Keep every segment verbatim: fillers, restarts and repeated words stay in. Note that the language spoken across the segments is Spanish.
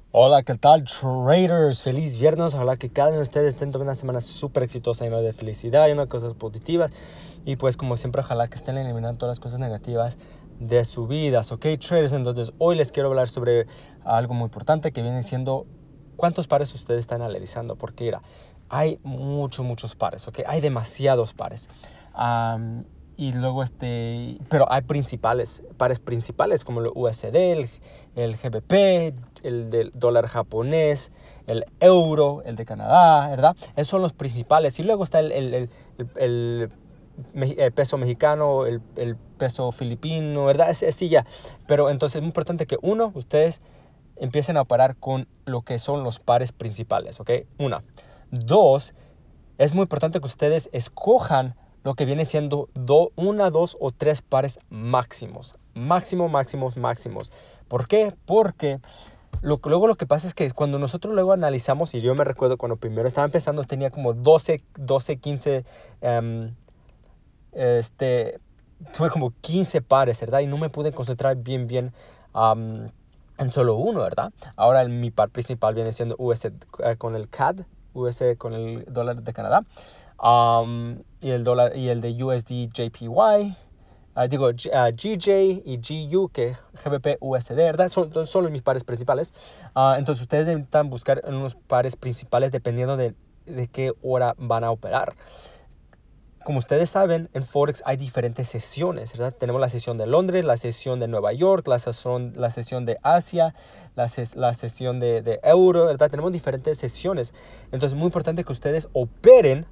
Hola, ¿qué tal, traders? Feliz viernes. Ojalá que cada uno de ustedes estén tomando una semana súper exitosa, llena de felicidad, llena de cosas positivas. Y pues, como siempre, ojalá que estén eliminando todas las cosas negativas de su vida. Ok, traders, entonces hoy les quiero hablar sobre algo muy importante que viene siendo cuántos pares ustedes están analizando. Porque, mira, hay muchos, muchos pares, ok. Hay demasiados pares. Um, y luego este, pero hay principales, pares principales como el U S D, el, el G B P, el del dólar japonés, el euro, el de Canadá, ¿verdad? Esos son los principales. Y luego está el, el, el, el, el, el peso mexicano, el, el peso filipino, ¿verdad? Es, es sí ya. Pero entonces es muy importante que uno, ustedes empiecen a operar con lo que son los pares principales, ¿ok? Una. Dos, es muy importante que ustedes escojan lo que viene siendo do, una, dos o tres pares máximos. Máximo, máximos, máximos. ¿Por qué? Porque lo, luego lo que pasa es que cuando nosotros luego analizamos, y yo me recuerdo cuando primero estaba empezando, tenía como doce, doce, quince, um, este, tuve como quince pares, ¿verdad? Y no me pude concentrar bien, bien um, en solo uno, ¿verdad? Ahora el, mi par principal viene siendo U S uh, con el C A D, U S con el dólar de Canadá. Um, y el dólar y el de U S D J P Y, uh, digo uh, G J y G U, que G B P U S D, ¿verdad? Son, son mis pares principales. Uh, entonces ustedes necesitan buscar unos pares principales dependiendo de, de qué hora van a operar. Como ustedes saben, en Forex hay diferentes sesiones, ¿verdad? Tenemos la sesión de Londres, la sesión de Nueva York, la sesión, la sesión de Asia, la, ses, la sesión de, de Euro, ¿verdad? Tenemos diferentes sesiones. Entonces es muy importante que ustedes operen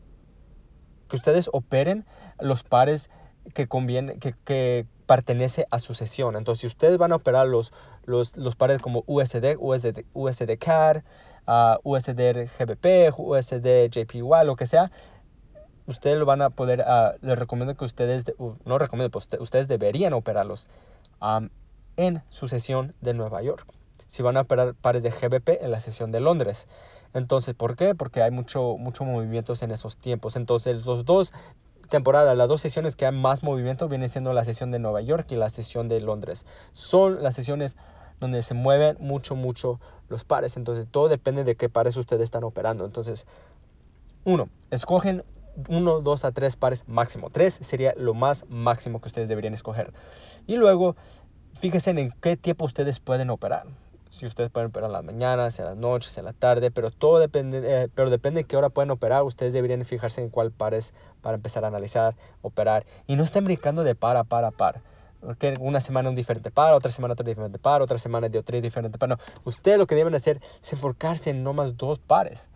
que ustedes operen los pares que conviene, que, que pertenece a su sesión. Entonces, si ustedes van a operar los, los, los pares como U S D, U S D, U S D C A D, uh, U S D G B P, U S D J P Y, lo que sea, ustedes lo van a poder, uh, les recomiendo que ustedes, uh, no recomiendo, pues ustedes deberían operarlos um, en su sesión de Nueva York. Si van a operar pares de G B P en la sesión de Londres. Entonces, ¿por qué? Porque hay mucho, mucho movimientos en esos tiempos. Entonces, los dos temporadas, las dos sesiones que hay más movimiento vienen siendo la sesión de Nueva York y la sesión de Londres. Son las sesiones donde se mueven mucho, mucho los pares. Entonces, todo depende de qué pares ustedes están operando. Entonces, uno, escogen uno, dos a tres pares máximo. Tres sería lo más máximo que ustedes deberían escoger. Y luego, fíjense en qué tiempo ustedes pueden operar. Si ustedes pueden operar en las mañanas, en las noches, en la tarde, pero todo depende, eh, pero depende de qué hora pueden operar. Ustedes deberían fijarse en cuál pares para empezar a analizar, operar. Y no estén brincando de par a par a par. Porque una semana un diferente par, otra semana otro diferente par, otra semana de otro diferente par. No, ustedes lo que deben hacer es enfocarse en no más dos pares.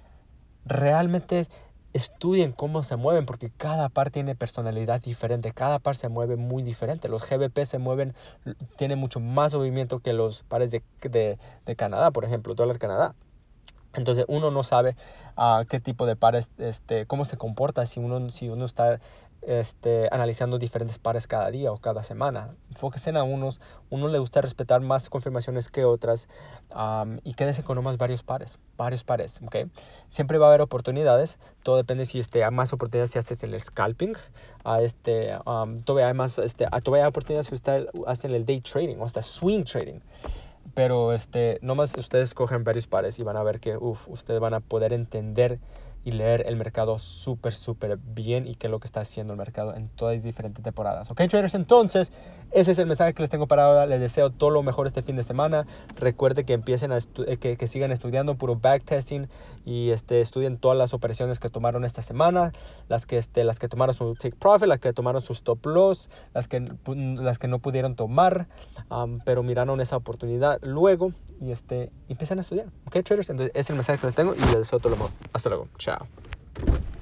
Realmente estudien cómo se mueven, porque cada par tiene personalidad diferente, cada par se mueve muy diferente. Los G B P se mueven, tienen mucho más movimiento que los pares de, de, de Canadá, por ejemplo, dólar Canadá. Entonces uno no sabe uh, qué tipo de pares, este, cómo se comporta si uno, si uno está este, analizando diferentes pares cada día o cada semana. Enfóquense en a unos, uno le gusta respetar más confirmaciones que otras um, y quédese con nomás varios pares, varios pares, ¿ok? Siempre va a haber oportunidades, todo depende si este, hay más oportunidades si haces el scalping, a este, um, todavía hay más, este, todavía hay oportunidades si usted hacen el day trading o hasta swing trading. Pero este, nomás ustedes cogen varios pares y van a ver que uf, ustedes van a poder entender y leer el mercado súper, súper bien y qué es lo que está haciendo el mercado en todas las diferentes temporadas. Ok, traders, entonces, ese es el mensaje que les tengo para ahora. Les deseo todo lo mejor este fin de semana. Recuerden que empiecen a que, que sigan estudiando puro backtesting y este, estudien todas las operaciones que tomaron esta semana, las que, este, las que tomaron su take profit, las que tomaron su stop loss, las que, las que no pudieron tomar, um, pero miraron esa oportunidad luego y este, empiezan a estudiar. Ok, traders, entonces ese es el mensaje que les tengo y les deseo todo lo mejor. Hasta luego. Chao.